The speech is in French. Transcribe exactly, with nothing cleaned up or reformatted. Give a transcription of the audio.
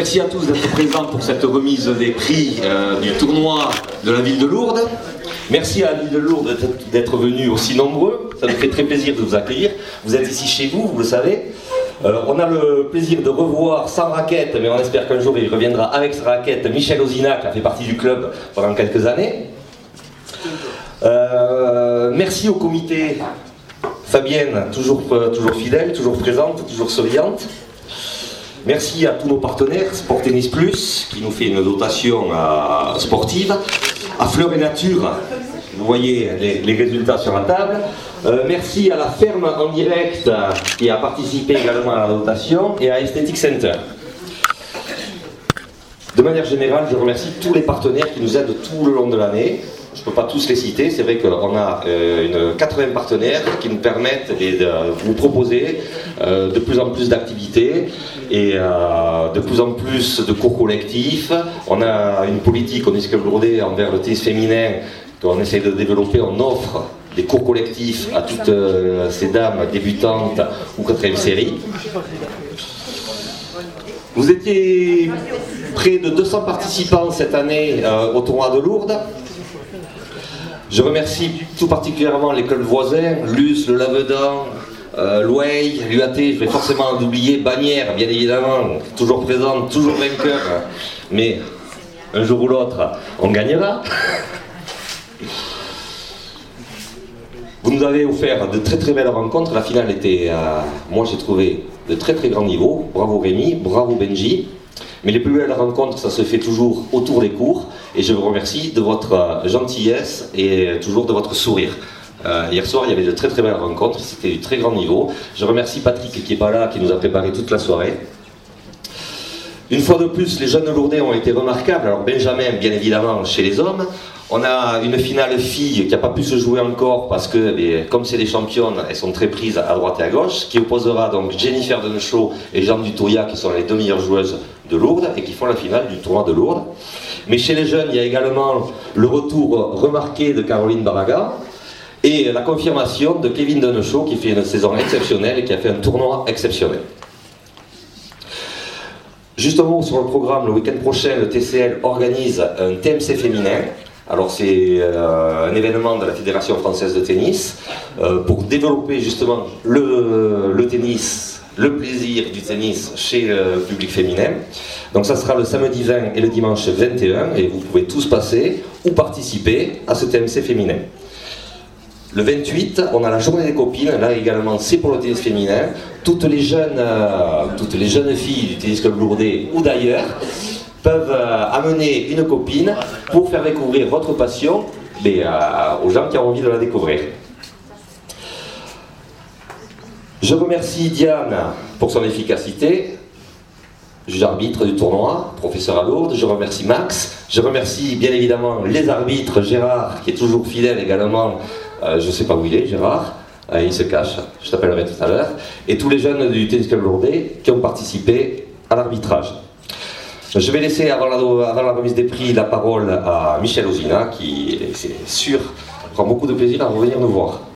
Merci à tous d'être présents pour cette remise des prix euh, du tournoi de la ville de Lourdes. Merci à la ville de Lourdes d'être venus aussi nombreux. Ça nous fait très plaisir de vous accueillir. Vous êtes ici chez vous, vous le savez. Euh, on a le plaisir de revoir sans raquette, mais on espère qu'un jour il reviendra avec sa raquette, Michel Ozina, qui a fait partie du club pendant quelques années. Euh, merci au comité. Fabienne, toujours, toujours fidèle, toujours présente, toujours souriante. Merci à tous nos partenaires, Sport Tennis Plus, qui nous fait une dotation euh, sportive. À Fleur et Nature, vous voyez les, les résultats sur la table. Euh, merci à la ferme en direct, qui a participé également à la dotation, et à Aesthetic Center. De manière générale, je remercie tous les partenaires qui nous aident tout le long de l'année. Je ne peux pas tous les citer, c'est vrai qu'on a euh, une quatre-vingts partenaires qui nous permettent de, de vous proposer euh, de plus en plus d'activités et euh, de plus en plus de cours collectifs. On a une politique au Tennis Club Lourdes envers le tennis féminin qu'on essaie de développer. On offre des cours collectifs à toutes euh, ces dames débutantes ou quatrième série. Vous étiez près de deux cents participants cette année euh, au tournoi de Lourdes. Je remercie tout particulièrement les clubs voisins, Luce, le Lavedan, euh, l'Oueil, l'U A T, je vais forcément en oublier, Bagnères, bien évidemment, toujours présente, toujours vainqueur, mais un jour ou l'autre, on gagnera. Vous nous avez offert de très très belles rencontres, la finale était, euh, moi j'ai trouvé, de très très grand niveau, bravo Rémi, bravo Benji. Mais les plus belles rencontres, ça se fait toujours autour des cours. Et je vous remercie de votre gentillesse et toujours de votre sourire. Euh, hier soir, il y avait de très très belles rencontres, c'était du très grand niveau. Je remercie Patrick qui n'est pas là, qui nous a préparé toute la soirée. Une fois de plus, les jeunes Lourdais ont été remarquables. Alors Benjamin, bien évidemment, chez les hommes. On a une finale fille qui n'a pas pu se jouer encore parce que, eh, comme c'est des championnes, elles sont très prises à droite et à gauche, qui opposera donc Jennifer Denechaud et Jeanne Dutoya, qui sont les deux meilleures joueuses de Lourdes et qui font la finale du tournoi de Lourdes. Mais chez les jeunes, il y a également le retour remarqué de Caroline Baraga et la confirmation de Kevin Denechaud qui fait une saison exceptionnelle et qui a fait un tournoi exceptionnel. Justement, sur le programme, le week-end prochain, le T C L organise un T M C féminin. Alors c'est euh, un événement de la Fédération Française de Tennis euh, pour développer justement le, le tennis, le plaisir du tennis chez le public féminin. Donc ça sera le samedi vingt et le dimanche vingt et un et vous pouvez tous passer ou participer à ce T M C féminin. Le vingt-huit, on a la journée des copines, là également c'est pour le tennis féminin. Toutes les jeunes, euh, toutes les jeunes filles du Tennis Club Lourdes ou d'ailleurs peuvent euh, amener une copine pour faire découvrir votre passion mais, euh, aux gens qui ont envie de la découvrir. Je remercie Diane pour son efficacité, juge arbitre du tournoi, professeur à Lourdes. Je remercie Max. Je remercie bien évidemment les arbitres, Gérard qui est toujours fidèle également, euh, je ne sais pas où il est Gérard, euh, il se cache, je t'appellerai tout à l'heure, et tous les jeunes du Tennis Club Lourdes qui ont participé à l'arbitrage. Je vais laisser, avant la, avant la remise des prix, la parole à Michel Ozina, qui, c'est sûr, prend beaucoup de plaisir à revenir nous voir.